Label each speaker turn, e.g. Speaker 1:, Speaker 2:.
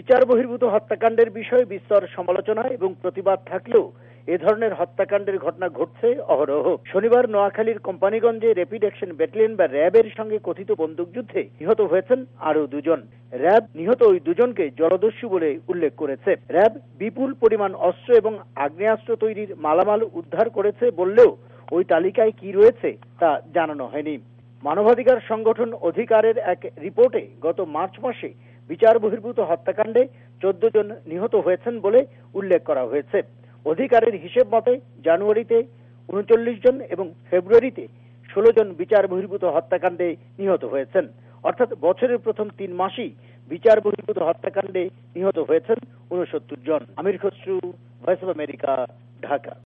Speaker 1: বিচার বহির্ভূত হত্যাকাণ্ডের বিষয়ে বিস্তর সমালোচনা এবং প্রতিবাদ থাকলেও এ ধরনের হত্যাকাণ্ডের ঘটনা ঘটছে অহরহ। শনিবার নোয়াখালীর কোম্পানিগঞ্জে র্যাপিড অ্যাকশন ব্যাটালিয়ন বা র্যাবের সঙ্গে কথিত বন্দুকযুদ্ধে নিহত হয়েছেন আরও দুজন। র্যাব নিহত ওই দুজনকে জলদস্যু বলে উল্লেখ করেছে। র্যাব বিপুল পরিমাণ অস্ত্র এবং আগ্নেয়াস্ত্র তৈরির মালামাল উদ্ধার করেছে বললেও ওই তালিকায় কি রয়েছে তা জানানো হয়নি। মানবাধিকার সংগঠন অধিকারের এক রিপোর্টে গত মার্চ মাসে বিচার বহির্ভূত হত্যাকাণ্ডে 14 জন নিহত হয়েছেন বলে উল্লেখ করা হয়েছে। অধিকারের হিসেব মতে জানুয়ারিতে 39 জন এবং ফেব্রুয়ারিতে 16 জন বিচার বহির্ভূত হত্যাকাণ্ডে নিহত হয়েছেন। অর্থাৎ বছরের প্রথম 3 মাসেই বিচার বহির্ভূত হত্যাকাণ্ডে নিহত হয়েছেন 69 জন। Amir Khasru, voice of America, Dhaka.